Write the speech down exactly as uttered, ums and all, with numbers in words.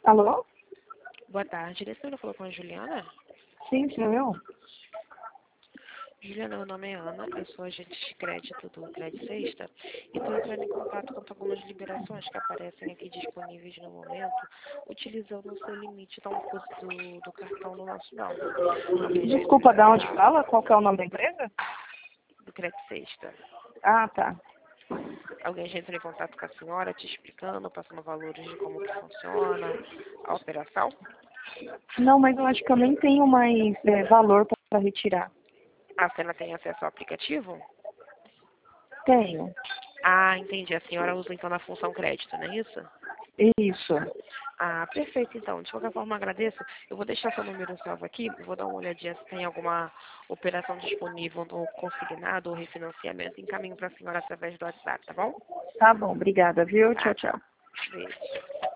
Alô? Boa tarde. A senhora falou com a Juliana? Sim, sou eu. Juliana, meu nome é Ana, eu sou agente de crédito do Crédito Sexta e estou entrando em contato com algumas liberações que aparecem aqui disponíveis no momento, utilizando o seu limite da um do, do cartão no nosso banco. Alguém já entrou em Desculpa, da onde contato fala? Qual que é o nome da empresa? do Crédito Sexta? Ah, tá. Alguém já entrou em contato com a senhora, te explicando, passando valores de como que funciona a operação? Não, mas eu acho que eu nem tenho mais é, valor para retirar. A senhora tem acesso ao aplicativo? Tenho. Ah, entendi. A senhora usa então na função crédito, não é isso? Isso. Ah, perfeito, então. De qualquer forma, agradeço. Eu vou deixar seu número salvo aqui, vou dar uma olhadinha se tem alguma operação disponível no consignado ou refinanciamento. Encaminho para a senhora através do WhatsApp, tá bom? Tá bom, obrigada, viu? Tchau, Tá. tchau. Beijo.